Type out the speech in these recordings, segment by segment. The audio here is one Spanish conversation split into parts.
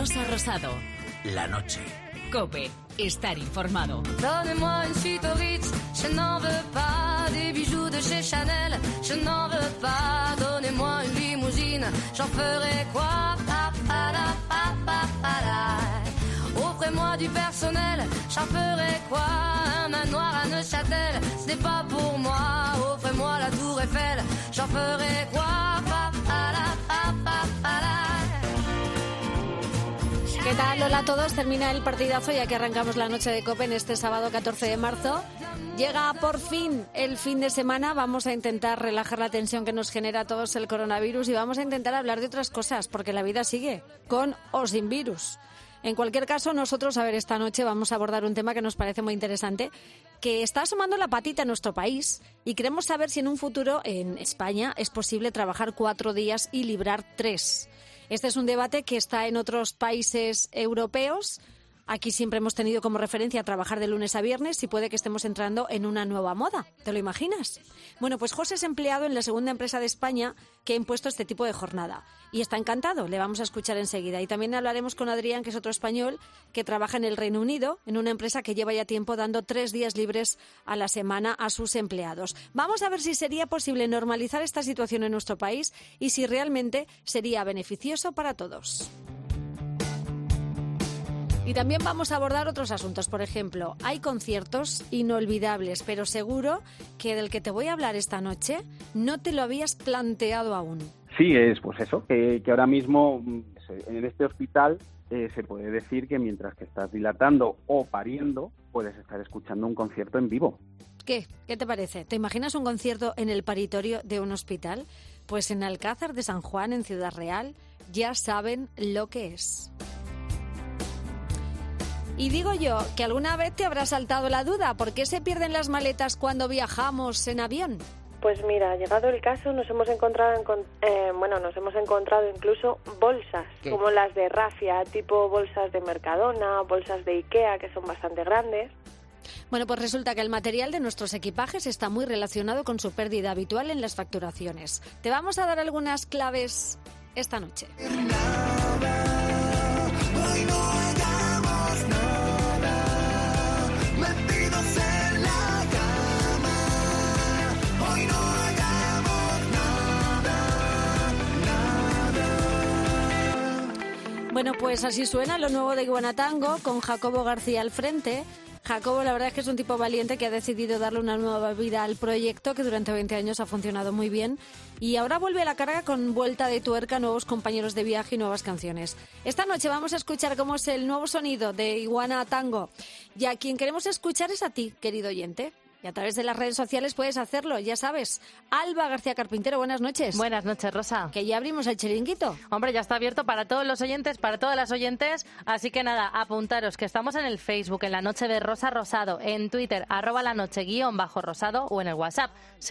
Rosa Rosado. La noche. COPE. Estar informado. Donnez-moi une suite au Ritz, je n'en veux pas. Des bijoux de chez Chanel, je n'en veux pas. Donnez-moi une limousine, j'en ferai quoi? Offrez-moi du personnel, j'en ferai quoi? Un manoir à Neuchâtel, ce n'est pas pour moi. Offrez-moi la tour Eiffel, j'en ferai quoi? ¿Qué tal? Hola a todos. Termina el partidazo ya que arrancamos la noche de COPE en este sábado 14 de marzo. Llega por fin el fin de semana. Vamos a intentar relajar la tensión que nos genera a todos el coronavirus y vamos a intentar hablar de otras cosas porque la vida sigue, con o sin virus. En cualquier caso, nosotros, esta noche vamos a abordar un tema que nos parece muy interesante, que está asomando la patita en nuestro país y queremos saber si en un futuro en España es posible trabajar 4 días y librar 3. Este es un debate que está en otros países europeos. Aquí siempre hemos tenido como referencia trabajar de lunes a viernes y puede que estemos entrando en una nueva moda. ¿Te lo imaginas? Bueno, pues José es empleado en la segunda empresa de España que ha impuesto este tipo de jornada. Y está encantado, le vamos a escuchar enseguida. Y también hablaremos con Adrián, que es otro español que trabaja en el Reino Unido, en una empresa que lleva ya tiempo dando 3 días libres a la semana a sus empleados. Vamos a ver si sería posible normalizar esta situación en nuestro país y si realmente sería beneficioso para todos. Y también vamos a abordar otros asuntos. Por ejemplo, hay conciertos inolvidables, pero seguro que del que te voy a hablar esta noche no te lo habías planteado aún. Sí, es pues eso, que ahora mismo en este hospital se puede decir que mientras que estás dilatando o pariendo, puedes estar escuchando un concierto en vivo. ¿Qué? ¿Qué te parece? ¿Te imaginas un concierto en el paritorio de un hospital? Pues en Alcázar de San Juan, en Ciudad Real, ya saben lo que es. Y digo yo que alguna vez te habrá saltado la duda, ¿por qué se pierden las maletas cuando viajamos en avión? Pues mira, llegado el caso, nos hemos encontrado incluso bolsas, ¿qué? Como las de Rafia, tipo bolsas de Mercadona, bolsas de Ikea, que son bastante grandes. Bueno, pues resulta que el material de nuestros equipajes está muy relacionado con su pérdida habitual en las facturaciones. Te vamos a dar algunas claves esta noche. Bueno, pues así suena lo nuevo de Iguana Tango, con Jacobo García al frente. Jacobo, la verdad es que es un tipo valiente que ha decidido darle una nueva vida al proyecto que durante 20 años ha funcionado muy bien y ahora vuelve a la carga con vuelta de tuerca, nuevos compañeros de viaje y nuevas canciones. Esta noche vamos a escuchar cómo es el nuevo sonido de Iguana Tango y a quien queremos escuchar es a ti, querido oyente. Y a través de las redes sociales puedes hacerlo, ya sabes. Alba García Carpintero, buenas noches. Buenas noches, Rosa. Que ya abrimos el chiringuito. Hombre, ya está abierto para todos los oyentes, para todas las oyentes. Así que nada, apuntaros que estamos en el Facebook, en la noche de Rosa Rosado, en Twitter, @lanoche_rosado o en el WhatsApp,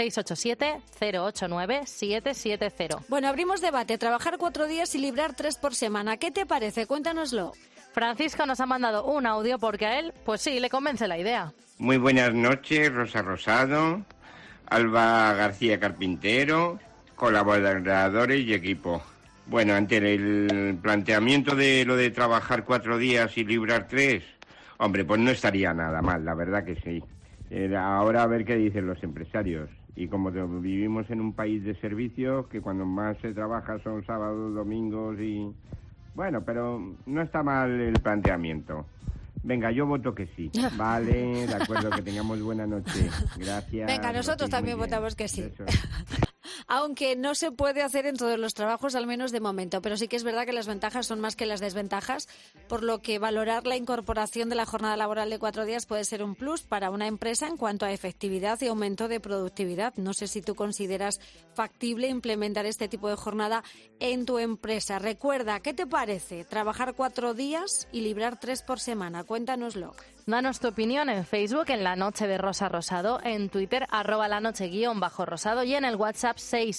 687-089-770. Bueno, abrimos debate. Trabajar 4 días y librar 3 por semana. ¿Qué te parece? Cuéntanoslo. Francisco nos ha mandado un audio porque a él, pues sí, le convence la idea. Muy buenas noches, Rosa Rosado, Alba García Carpintero, colaboradores y equipo. Bueno, ante el planteamiento de lo de trabajar 4 días y librar 3, hombre, pues no estaría nada mal, la verdad que sí. Ahora a ver qué dicen los empresarios. Y como vivimos en un país de servicios, que cuando más se trabaja son sábados, domingos y... Bueno, pero no está mal el planteamiento. Venga, yo voto que sí. Vale, de acuerdo, que tengamos buena noche. Gracias. Venga, nosotros también votamos que sí. Aunque no se puede hacer en todos los trabajos, al menos de momento. Pero sí que es verdad que las ventajas son más que las desventajas, por lo que valorar la incorporación de la jornada laboral de 4 días puede ser un plus para una empresa en cuanto a efectividad y aumento de productividad. No sé si tú consideras factible implementar este tipo de jornada en tu empresa. Recuerda, ¿qué te parece trabajar 4 días y librar 3 por semana? Cuéntanoslo. Danos tu opinión en Facebook, en La Noche de Rosa Rosado, en Twitter, @lanoche_rosado y en el WhatsApp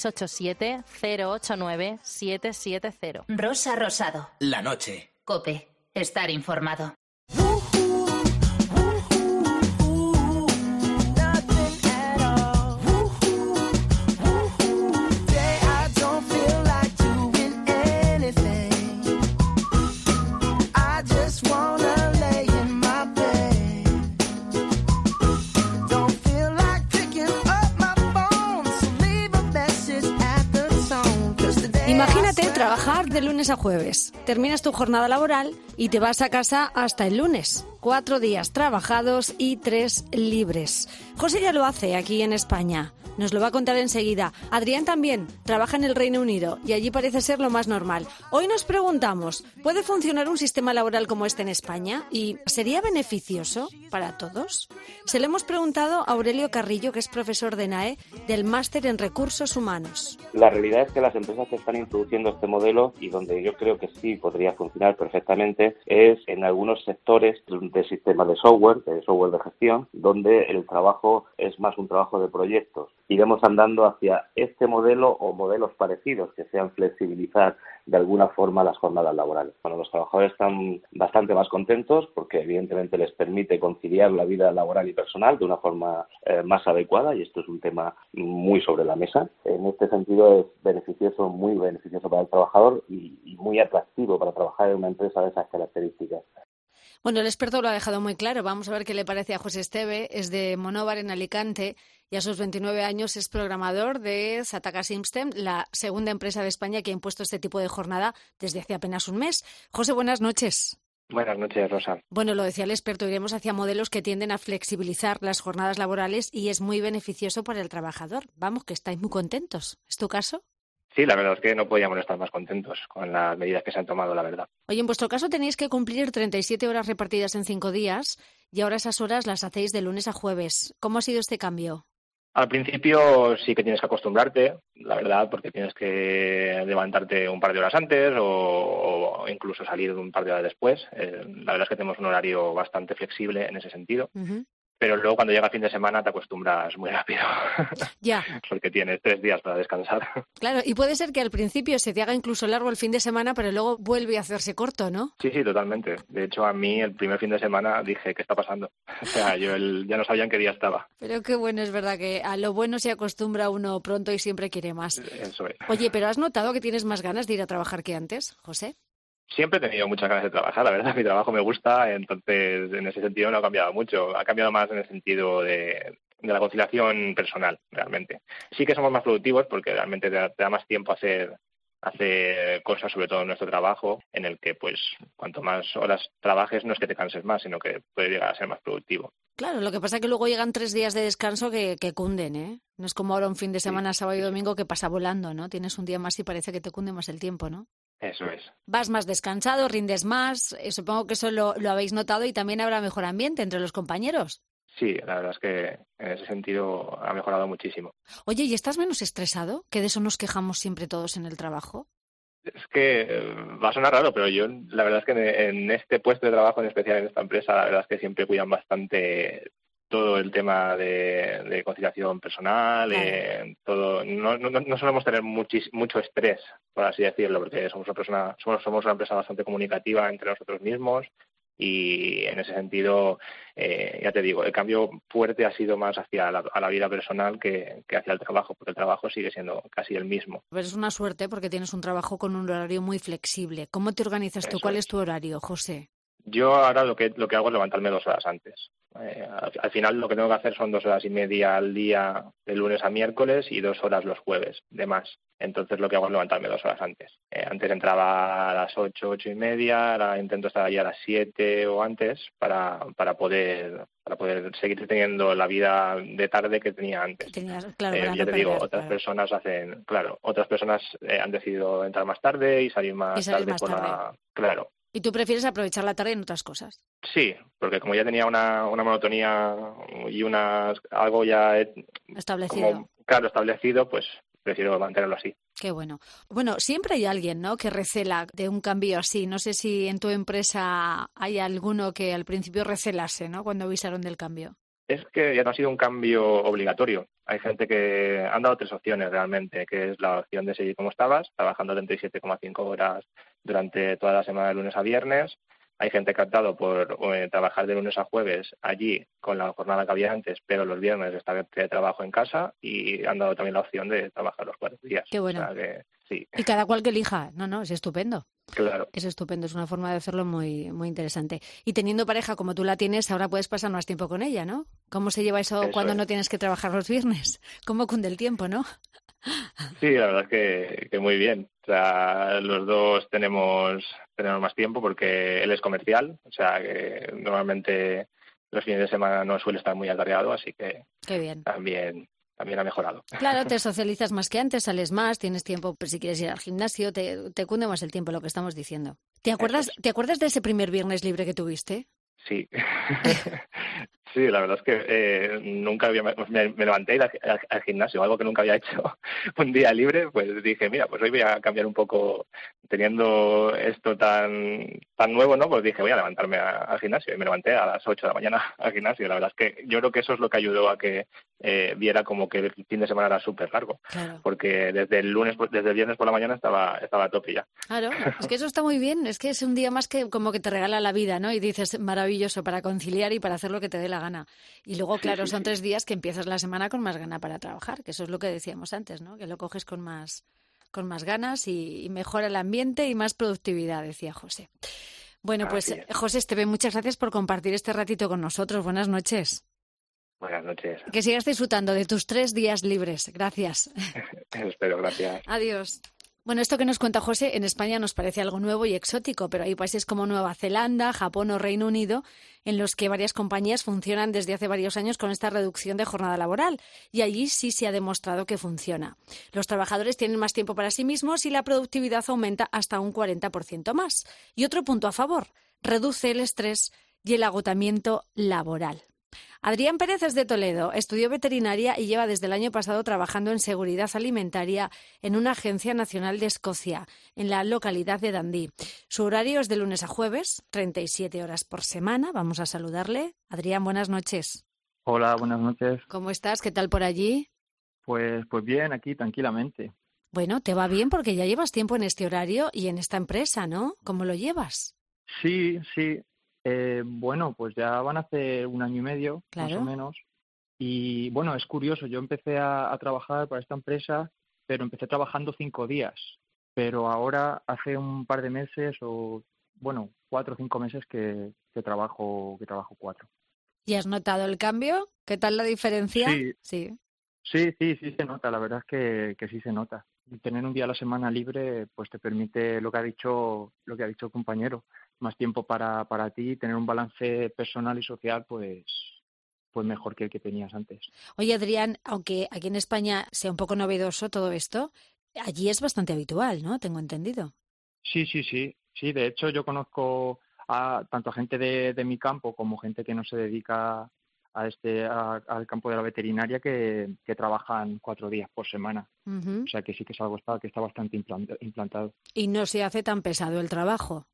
687-089-770. Rosa Rosado. La noche. COPE. Estar informado. trabajar de lunes a jueves. Terminas tu jornada laboral y te vas a casa hasta el lunes. 4 días trabajados y 3 libres. José ya lo hace aquí en España. Nos lo va a contar enseguida. Adrián también trabaja en el Reino Unido y allí parece ser lo más normal. Hoy nos preguntamos, ¿puede funcionar un sistema laboral como este en España? ¿Y sería beneficioso para todos? Se lo hemos preguntado a Aurelio Carrillo, que es profesor de NAE del Máster en Recursos Humanos. La realidad es que las empresas que están introduciendo este modelo, y donde yo creo que sí podría funcionar perfectamente, es en algunos sectores de sistemas de software de gestión, donde el trabajo es más un trabajo de proyectos. Iremos andando hacia este modelo o modelos parecidos que sean flexibilizar de alguna forma las jornadas laborales. Bueno, los trabajadores están bastante más contentos porque evidentemente les permite conciliar la vida laboral y personal de una forma más adecuada, y esto es un tema muy sobre la mesa. En este sentido es beneficioso, muy beneficioso para el trabajador y muy atractivo para trabajar en una empresa de esas características. Bueno, el experto lo ha dejado muy claro. Vamos a ver qué le parece a José Esteve. Es de Monóvar, en Alicante, y a sus 29 años es programador de Sataka System, la segunda empresa de España que ha impuesto este tipo de jornada desde hace apenas un mes. José, buenas noches. Buenas noches, Rosa. Bueno, lo decía el experto, iremos hacia modelos que tienden a flexibilizar las jornadas laborales y es muy beneficioso para el trabajador. Vamos, que estáis muy contentos. ¿Es tu caso? Sí, la verdad es que no podíamos estar más contentos con las medidas que se han tomado, la verdad. Oye, en vuestro caso tenéis que cumplir 37 horas repartidas en 5 días y ahora esas horas las hacéis de lunes a jueves. ¿Cómo ha sido este cambio? Al principio sí que tienes que acostumbrarte, la verdad, porque tienes que levantarte un par de horas antes o incluso salir un par de horas después. La verdad es que tenemos un horario bastante flexible en ese sentido. Uh-huh. Pero luego cuando llega el fin de semana te acostumbras muy rápido. Ya. Porque tienes 3 días para descansar. Claro, y puede ser que al principio se te haga incluso largo el fin de semana, pero luego vuelve a hacerse corto, ¿no? Sí, totalmente. De hecho, a mí el primer fin de semana dije, ¿qué está pasando? O sea, yo ya no sabía en qué día estaba. Pero qué bueno, es verdad que a lo bueno se acostumbra uno pronto y siempre quiere más. Eso es. Oye, ¿pero has notado que tienes más ganas de ir a trabajar que antes, José? Siempre he tenido muchas ganas de trabajar, la verdad, mi trabajo me gusta, entonces en ese sentido no ha cambiado mucho, ha cambiado más en el sentido de la conciliación personal, realmente. Sí que somos más productivos porque realmente te da más tiempo a hacer cosas, sobre todo en nuestro trabajo, en el que pues cuanto más horas trabajes no es que te canses más, sino que puedes llegar a ser más productivo. Claro, lo que pasa es que luego llegan 3 días de descanso que cunden, ¿eh? No es como ahora un fin de semana, sábado y domingo, que pasa volando, ¿no? Tienes un día más y parece que te cunde más el tiempo, ¿no? Eso es. Vas más descansado, rindes más, supongo que eso lo habéis notado, y también habrá mejor ambiente entre los compañeros. Sí, la verdad es que en ese sentido ha mejorado muchísimo. Oye, ¿y estás menos estresado? Que de eso nos quejamos siempre todos en el trabajo. Es que va a sonar raro, pero yo la verdad es que en este puesto de trabajo, en especial en esta empresa, la verdad es que siempre cuidan bastante todo el tema de conciliación personal, claro. Todo. No solemos tener mucho estrés, por así decirlo, porque somos una empresa bastante comunicativa entre nosotros mismos. Y en ese sentido, ya te digo, el cambio fuerte ha sido más hacia la vida personal que hacia el trabajo, porque el trabajo sigue siendo casi el mismo. Pero es una suerte porque tienes un trabajo con un horario muy flexible. ¿Cómo te organizas tú? ¿Cuál es tu horario, José? Yo ahora lo que hago es levantarme 2 horas antes. Al final lo que tengo que hacer son 2 horas y media al día de lunes a miércoles y 2 horas los jueves, de más. Entonces lo que hago es levantarme 2 horas antes. Antes entraba a las 8, 8 y media, ahora intento estar allí a las 7 o antes para poder seguir teniendo la vida de tarde que tenía antes. Claro, ya te digo, otras personas han decidido entrar más tarde y salir más tarde. Claro. ¿Y tú prefieres aprovechar la tarde en otras cosas? Sí, porque como ya tenía una monotonía y algo ya establecido, pues prefiero mantenerlo así. Qué bueno. Bueno, siempre hay alguien, ¿no?, que recela de un cambio así. No sé si en tu empresa hay alguno que al principio recelase, ¿no?, cuando avisaron del cambio. Es que ya no ha sido un cambio obligatorio. Hay gente que han dado 3 opciones realmente, que es la opción de seguir como estabas, trabajando 37,5 horas durante toda la semana de lunes a viernes. Hay gente que ha optado por trabajar de lunes a jueves allí con la jornada que había antes, pero los viernes estar de trabajo en casa, y han dado también la opción de trabajar los 4 días. Qué bueno. O sea que, sí. Y cada cual que elija. No, es estupendo. Claro. Es estupendo, es una forma de hacerlo muy, muy interesante. Y teniendo pareja como tú la tienes, ahora puedes pasar más tiempo con ella, ¿no? ¿Cómo se lleva eso cuando no tienes que trabajar los viernes? ¿Cómo cunde el tiempo, no? Sí, la verdad es que muy bien. O sea, los dos tenemos más tiempo porque él es comercial, o sea, que normalmente los fines de semana no suele estar muy atareado, así que Qué bien. también ha mejorado. Claro, te socializas más que antes, sales más, tienes tiempo, pues, si quieres ir al gimnasio, te cunde más el tiempo, lo que estamos diciendo. ¿Te acuerdas de ese primer viernes libre que tuviste? Sí. Sí, la verdad es que nunca me levanté a ir al gimnasio, algo que nunca había hecho un día libre, pues dije, mira, pues hoy voy a cambiar un poco, teniendo esto tan nuevo, ¿no? Pues dije, voy a levantarme al gimnasio, y me levanté a las 8 de la mañana al gimnasio. La verdad es que yo creo que eso es lo que ayudó a que viera como que el fin de semana era súper largo, claro. Porque desde el viernes por la mañana estaba a tope ya. Claro, es que eso está muy bien, es que es un día más que como que te regala la vida, ¿no? Y dices, maravilloso, para conciliar y para hacer lo que te dé la gana. Y luego, claro, son 3 días que empiezas la semana con más gana para trabajar, que eso es lo que decíamos antes, ¿no? Que lo coges con más ganas y mejora el ambiente y más productividad, decía José. Bueno, pues José Esteve, muchas gracias por compartir este ratito con nosotros. Buenas noches. Buenas noches. Que sigas disfrutando de tus 3 días libres. Gracias. Espero, gracias. Adiós. Bueno, esto que nos cuenta José en España nos parece algo nuevo y exótico, pero hay países como Nueva Zelanda, Japón o Reino Unido en los que varias compañías funcionan desde hace varios años con esta reducción de jornada laboral y allí sí se ha demostrado que funciona. Los trabajadores tienen más tiempo para sí mismos y la productividad aumenta hasta un 40% más. Y otro punto a favor, reduce el estrés y el agotamiento laboral. Adrián Pérez es de Toledo, estudió veterinaria y lleva desde el año pasado trabajando en seguridad alimentaria en una agencia nacional de Escocia, en la localidad de Dundee. Su horario es de lunes a jueves, 37 horas por semana. Vamos a saludarle. Adrián, buenas noches. Hola, buenas noches. ¿Cómo estás? ¿Qué tal por allí? Pues bien, aquí tranquilamente. Bueno, te va bien porque ya llevas tiempo en este horario y en esta empresa, ¿no? ¿Cómo lo llevas? Sí. Bueno, pues ya van a hacer 1 año y medio, claro, más o menos. Y bueno, es curioso, yo empecé a trabajar para esta empresa, pero empecé trabajando 5 días. Pero ahora hace un par de meses, 4 o 5 meses que trabajo 4. ¿Y has notado el cambio? ¿Qué tal la diferencia? Sí se nota, la verdad es que sí se nota. Y tener un día a la semana libre pues te permite lo que ha dicho el compañero, más tiempo para ti, tener un balance personal y social pues mejor que el que tenías antes. Oye, Adrián, aunque aquí en España sea un poco novedoso todo esto, allí es bastante habitual, ¿no? Tengo entendido. Sí, de hecho yo conozco tanto a gente de mi campo como gente que no se dedica al campo de la veterinaria que trabajan 4 días por semana. Uh-huh. O sea que sí que es algo que está bastante implantado. ¿Y no se hace tan pesado el trabajo?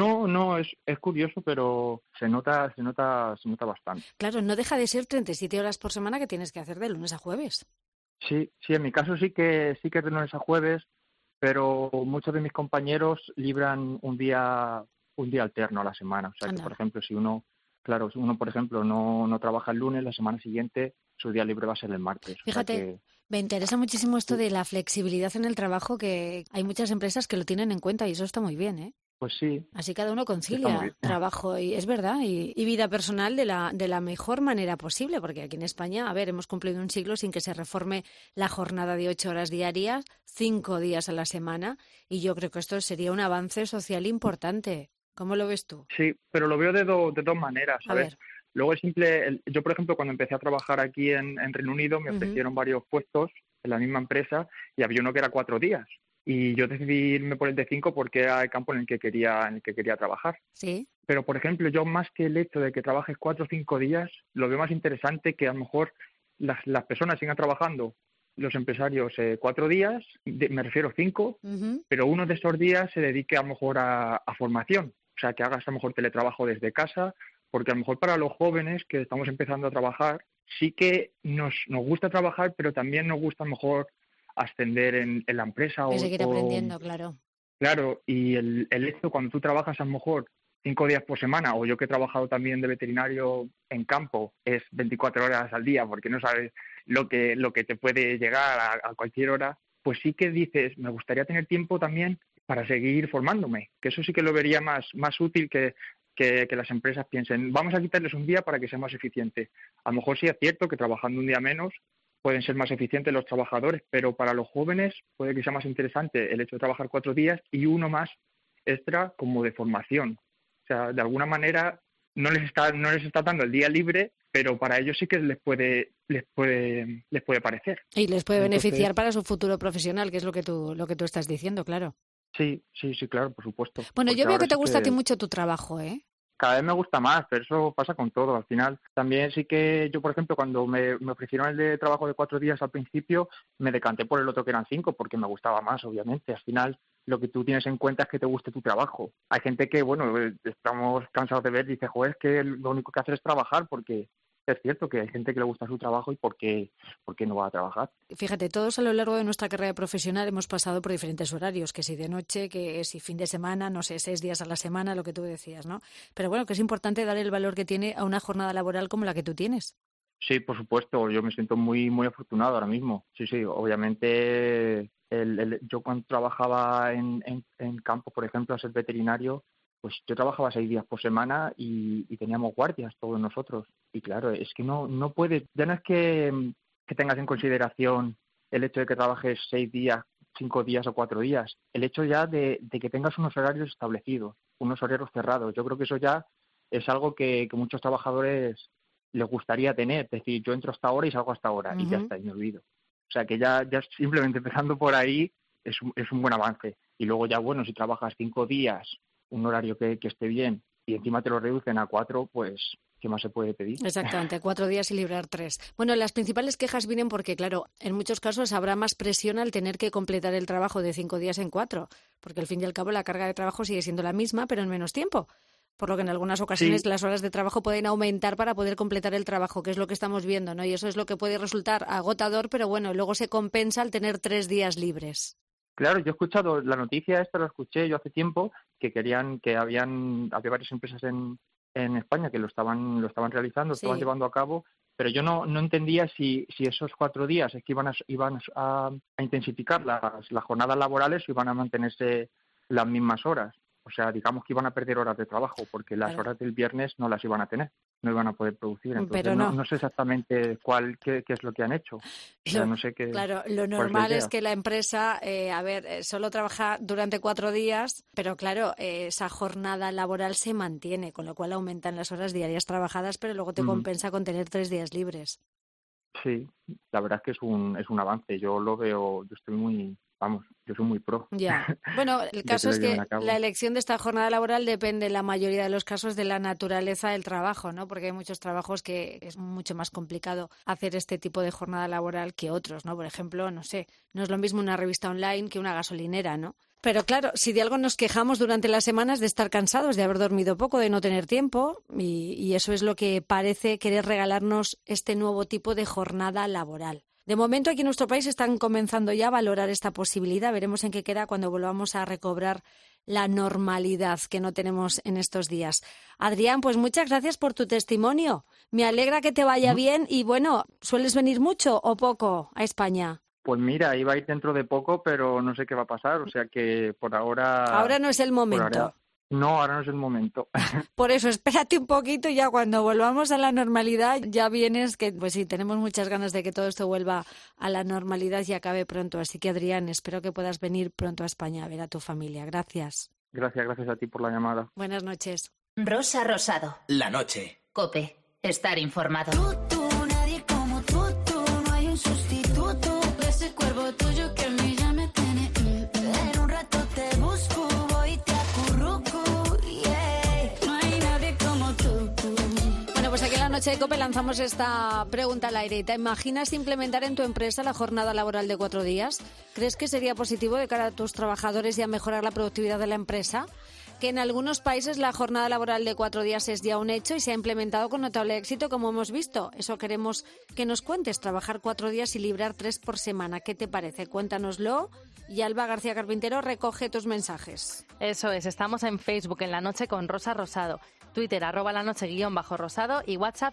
No, es curioso, pero se nota bastante. Claro, no deja de ser 37 horas por semana que tienes que hacer de lunes a jueves. Sí, en mi caso sí que es de lunes a jueves, pero muchos de mis compañeros libran un día alterno a la semana. O sea que, por ejemplo, si uno, por ejemplo, no trabaja el lunes, la semana siguiente su día libre va a ser el martes. Fíjate, o sea que me interesa muchísimo esto de la flexibilidad en el trabajo, que hay muchas empresas que lo tienen en cuenta y eso está muy bien, ¿eh? Pues sí. Así cada uno concilia trabajo y es verdad y vida personal de la mejor manera posible, porque aquí en España, hemos cumplido un siglo sin que se reforme la jornada de 8 horas diarias, 5 días a la semana, y yo creo que esto sería un avance social importante. ¿Cómo lo ves tú? Sí, pero lo veo de dos maneras, ¿sabes? Luego yo, por ejemplo, cuando empecé a trabajar aquí en Reino Unido, me ofrecieron varios puestos en la misma empresa y había uno que era 4 días. Y yo decidí irme por el de 5 porque era el campo en el que quería trabajar. Sí. Pero, por ejemplo, yo más que el hecho de que trabajes 4 o 5 días, lo veo más interesante que a lo mejor las personas sigan trabajando, los empresarios 4 días, me refiero 5, pero uno de esos días se dedique a lo mejor a formación. O sea, que hagas a lo mejor teletrabajo desde casa, porque a lo mejor para los jóvenes que estamos empezando a trabajar, sí que nos gusta trabajar, pero también nos gusta a lo mejor ascender en la empresa. Y seguir aprendiendo, claro. Claro, y el hecho cuando tú trabajas a lo mejor 5 días por semana, o yo que he trabajado también de veterinario en campo, es 24 horas al día, porque no sabes lo que te puede llegar a cualquier hora, pues sí que dices, me gustaría tener tiempo también para seguir formándome, que eso sí que lo vería más útil que las empresas piensen, vamos a quitarles un día para que sea más eficiente. A lo mejor sí es cierto que trabajando un día menos pueden ser más eficientes los trabajadores, pero para los jóvenes puede que sea más interesante el hecho de trabajar 4 días y uno más extra como de formación. O sea, de alguna manera no les está dando el día libre, pero para ellos sí que les puede parecer. Y les puede beneficiar para su futuro profesional, que es lo que tú estás diciendo, claro. Sí, claro, por supuesto. Bueno, Porque yo veo que te sí gusta a ti mucho tu trabajo, ¿eh? Cada vez me gusta más, pero eso pasa con todo. Al final, también sí que yo, por ejemplo, cuando me ofrecieron el de trabajo de 4 días al principio, me decanté por el otro que eran 5, porque me gustaba más, obviamente. Al final, lo que tú tienes en cuenta es que te guste tu trabajo. Hay gente que, bueno, estamos cansados de ver, dice, joder, es que lo único que hacer es trabajar, porque es cierto que hay gente que le gusta su trabajo y ¿por qué no va a trabajar? Fíjate, todos a lo largo de nuestra carrera profesional hemos pasado por diferentes horarios, que si de noche, que si fin de semana, no sé, 6 días a la semana, lo que tú decías, ¿no? Pero bueno, que es importante dar el valor que tiene a una jornada laboral como la que tú tienes. Sí, por supuesto, yo me siento muy, muy afortunado ahora mismo. Sí, obviamente yo cuando trabajaba en campo, por ejemplo, a ser veterinario, pues yo trabajaba 6 días por semana y teníamos guardias todos nosotros. Y claro, es que no puedes, ya no es que tengas en consideración el hecho de que trabajes 6 días, 5 días o 4 días. El hecho ya de que tengas unos horarios establecidos, unos horarios cerrados. Yo creo que eso ya es algo que muchos trabajadores les gustaría tener. Es decir, yo entro hasta ahora y salgo hasta ahora y ya está, y me olvido. O sea que ya simplemente empezando por ahí es un buen avance. Y luego ya, bueno, si trabajas 5 días, un horario que esté bien y encima te lo reducen a 4, pues ¿qué más se puede pedir? Exactamente, 4 días y librar 3. Bueno, las principales quejas vienen porque, claro, en muchos casos habrá más presión al tener que completar el trabajo de 5 días en 4, porque al fin y al cabo la carga de trabajo sigue siendo la misma, pero en menos tiempo. Por lo que en algunas ocasiones las horas de trabajo pueden aumentar para poder completar el trabajo, que es lo que estamos viendo, ¿no? Y eso es lo que puede resultar agotador, pero bueno, luego se compensa al tener 3 días libres. Claro, yo he escuchado la noticia esta, la escuché yo hace tiempo, que había varias empresas en España que lo estaban realizando, estaban llevando a cabo, pero yo no entendía si esos 4 días es que iban a intensificar las jornadas laborales o iban a mantenerse las mismas horas. O sea, digamos que iban a perder horas de trabajo porque las horas del viernes no las iban a tener, no iban a poder producir. Entonces pero no sé exactamente qué es lo que han hecho. O sea, no sé qué. Claro, lo normal es que la empresa, solo trabaja durante 4 días, pero claro, esa jornada laboral se mantiene, con lo cual aumentan las horas diarias trabajadas, pero luego te compensa con tener 3 días libres. Sí, la verdad es que es un avance. Yo lo veo, yo soy muy pro. Ya. Bueno, el caso es que la elección de esta jornada laboral depende en la mayoría de los casos de la naturaleza del trabajo, ¿no? Porque hay muchos trabajos que es mucho más complicado hacer este tipo de jornada laboral que otros, ¿no? Por ejemplo, no sé, no es lo mismo una revista online que una gasolinera, ¿no? Pero claro, si de algo nos quejamos durante las semanas de estar cansados, de haber dormido poco, de no tener tiempo, y eso es lo que parece querer regalarnos este nuevo tipo de jornada laboral. De momento aquí en nuestro país están comenzando ya a valorar esta posibilidad. Veremos en qué queda cuando volvamos a recobrar la normalidad que no tenemos en estos días. Adrián, pues muchas gracias por tu testimonio. Me alegra que te vaya bien y bueno, ¿sueles venir mucho o poco a España? Pues mira, iba a ir dentro de poco, pero no sé qué va a pasar. O sea que por ahora... Ahora no es el momento. No, ahora no es el momento. Por eso, espérate un poquito y ya cuando volvamos a la normalidad ya vienes, que pues sí, tenemos muchas ganas de que todo esto vuelva a la normalidad y acabe pronto. Así que, Adrián, espero que puedas venir pronto a España a ver a tu familia. Gracias. Gracias a ti por la llamada. Buenas noches. Rosa Rosado. La noche. COPE. Estar informado. Nadie como tú, no hay un sustituto. Ese cuervo tuyo que a mí ya me tiene. En un rato te busco. Pues aquí en la noche de COPE lanzamos esta pregunta al aire. ¿Te imaginas implementar en tu empresa la jornada laboral de 4 días? ¿Crees que sería positivo de cara a tus trabajadores y a mejorar la productividad de la empresa? Que en algunos países la jornada laboral de 4 días es ya un hecho y se ha implementado con notable éxito, como hemos visto. Eso queremos que nos cuentes, trabajar 4 días y librar 3 por semana. ¿Qué te parece? Cuéntanoslo. Y Alba García Carpintero recoge tus mensajes. Eso es, estamos en Facebook en La Noche con Rosa Rosado. Twitter @lanoche_rosado y WhatsApp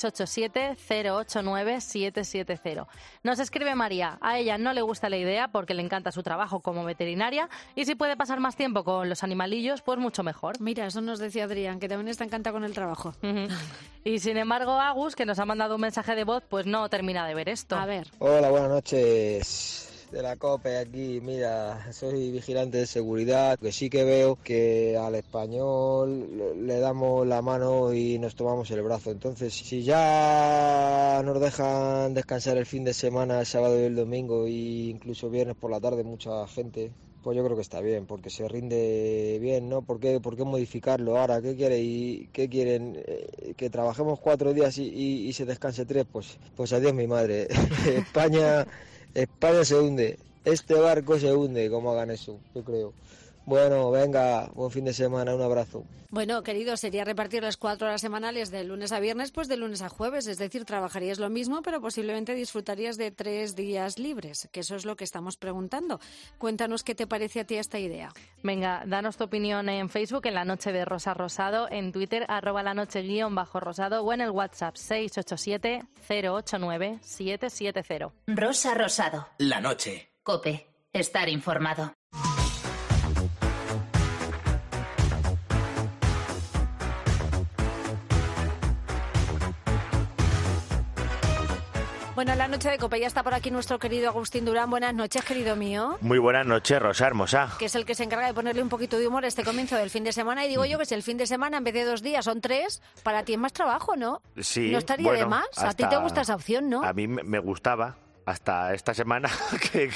687-089-770. Nos escribe María. A ella no le gusta la idea porque le encanta su trabajo como veterinaria y si puede pasar más tiempo con los animalillos, pues mucho mejor. Mira, eso nos decía Adrián, que también está encantada con el trabajo. Y sin embargo, Agus, que nos ha mandado un mensaje de voz, pues no termina de ver esto. A ver. Hola, buenas noches. De la COPE aquí, mira, soy vigilante de seguridad, que sí que veo que al español le damos la mano y nos tomamos el brazo. Entonces, si ya nos dejan descansar el fin de semana, el sábado y el domingo, e incluso viernes por la tarde, mucha gente, pues yo creo que está bien, porque se rinde bien, ¿no? ¿Por qué modificarlo ahora? ¿Qué quieren? ¿Que trabajemos 4 días y se descanse 3? Pues adiós mi madre. España se hunde, este barco se hunde, como hagan eso, yo creo. Bueno, venga, buen fin de semana, un abrazo. Bueno, querido, sería repartir las 4 horas semanales de lunes a viernes, pues de lunes a jueves, es decir, trabajarías lo mismo, pero posiblemente disfrutarías de 3 días libres, que eso es lo que estamos preguntando. Cuéntanos qué te parece a ti esta idea. Venga, danos tu opinión en Facebook, en La Noche de Rosa Rosado, en Twitter, @lanoche_rosado o en el WhatsApp 687-089-770. Rosa Rosado. La noche. COPE. Estar informado. Bueno, en la noche de COPE ya está por aquí nuestro querido Agustín Durán. Buenas noches, querido mío. Muy buenas noches, Rosa hermosa. Que es el que se encarga de ponerle un poquito de humor a este comienzo del fin de semana. Y digo yo que si el fin de semana en vez de 2 días son 3, para ti es más trabajo, ¿no? Sí. No estaría de más. A ti te gusta esa opción, ¿no? A mí me gustaba. Hasta esta semana que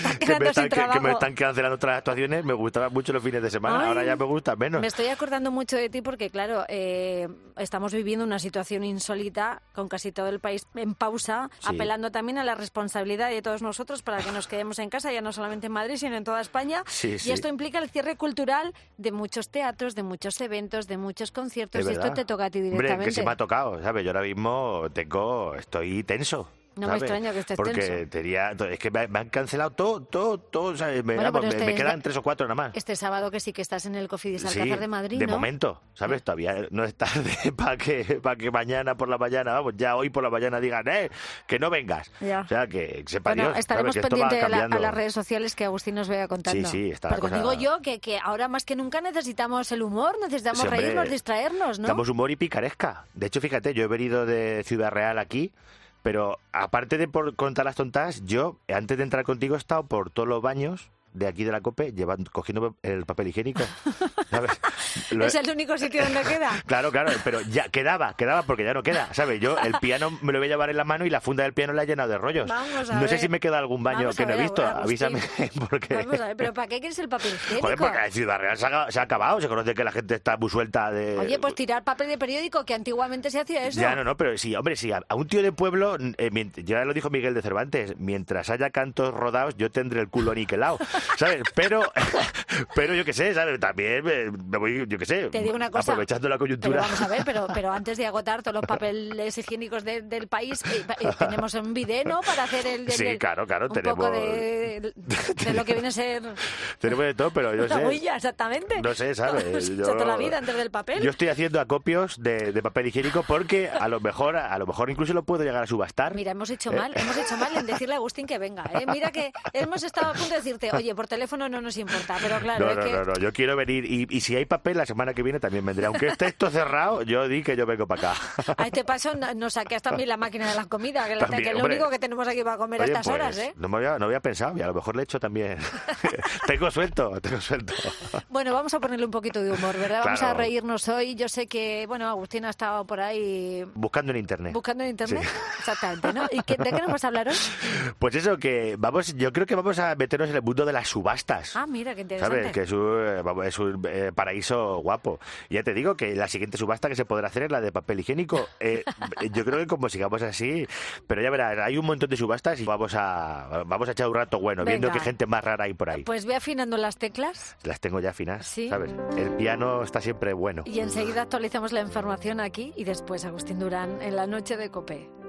me están cancelando otras actuaciones, me gustaban mucho los fines de semana. Ay, ahora ya me gusta menos. Me estoy acordando mucho de ti porque, claro, estamos viviendo una situación insólita con casi todo el país en pausa, sí, apelando también a la responsabilidad de todos nosotros para que nos quedemos en casa, ya no solamente en Madrid, sino en toda España. Sí, y esto implica el cierre cultural de muchos teatros, de muchos eventos, de muchos conciertos. Y esto te toca a ti directamente. Hombre, que se me ha tocado, ¿sabes? Yo ahora mismo estoy tenso. No ¿sabes? me extraña que estés porque tenso. Es que me han cancelado todo, ¿sabes? Me quedan 3 o 4 nada más. Este sábado que sí que estás en el Cofidis Alcázar de Madrid, de ¿no? momento, ¿sabes? Todavía no es tarde para que mañana por la mañana, vamos, ya hoy por la mañana digan, que no vengas. Ya. O sea, que sepa Dios. Estaremos ¿sabes? pendientes a las redes sociales que Agustín nos vaya contando. Sí, está Porque la cosa... digo yo que ahora más que nunca necesitamos el humor, necesitamos reírnos, distraernos, ¿no? Necesitamos humor y picaresca. De hecho, fíjate, yo he venido de Ciudad Real aquí. Pero aparte de por contar las tontas, yo antes de entrar contigo he estado por todos los baños de aquí de la COPE cogiendo el papel higiénico, ¿sabes? ¿Es el único sitio donde queda? Claro, pero ya quedaba porque ya no queda, ¿sabes? Yo el piano me lo voy a llevar en la mano y la funda del piano la he llenado de rollos. No sé si me queda algún baño que no he visto, avísame. Porque... Vamos a ver, ¿pero para qué quieres el papel higiénico? Joder, porque en Ciudad Real se ha acabado, se conoce que la gente está muy suelta de... Oye, pues tirar papel de periódico, que antiguamente se hacía eso. Ya, no, pero sí, hombre, sí, a un tío de pueblo, ya lo dijo Miguel de Cervantes, mientras haya cantos rodados, yo tendré el culo aniquilado, ¿sabes? Pero yo qué sé, ¿sabes? También me voy, yo qué sé, te digo una cosa, aprovechando la coyuntura. Pero vamos a ver, pero antes de agotar todos los papeles higiénicos del país, tenemos un bidet, ¿no? Para hacer sí, claro, tenemos... poco de lo que viene a ser... Tenemos de todo, pero yo sé... Una huella, exactamente. No sé, ¿sabes? Toda la vida antes del papel. Yo estoy haciendo acopios de papel higiénico porque a lo mejor incluso lo puedo llegar a subastar. Mira, hemos hecho mal en decirle a Agustín que venga, ¿eh? Mira que hemos estado a punto de decirte, oye, por teléfono no nos importa, pero claro... No, yo quiero venir y si hay papel la semana que viene también vendré. Aunque esté esto cerrado, yo di que yo vengo para acá. A este paso nos saqueas también la máquina de las comidas, que es lo único que tenemos aquí para comer a estas horas, ¿eh? No había pensado y a lo mejor le echo también. Tengo suelto. Bueno, vamos a ponerle un poquito de humor, ¿verdad? Vamos claro. a reírnos hoy. Yo sé que, Agustín ha estado por ahí... Buscando en internet. Sí. Exactamente, ¿no? ¿Y de qué nos vas a hablar hoy? Pues eso, yo creo que vamos a meternos en el mundo de las subastas. Ah, mira, qué interesante. ¿Sabes? Que es un paraíso guapo. Ya te digo que la siguiente subasta que se podrá hacer es la de papel higiénico. Yo creo que como sigamos así, pero ya verás, hay un montón de subastas y vamos a echar un rato bueno, viendo qué gente más rara hay por ahí. Pues ve afinando las teclas. Las tengo ya afinadas, ¿sí? ¿Sabes? El piano está siempre bueno. Y enseguida actualizamos la información aquí y después Agustín Durán en la noche de COPE.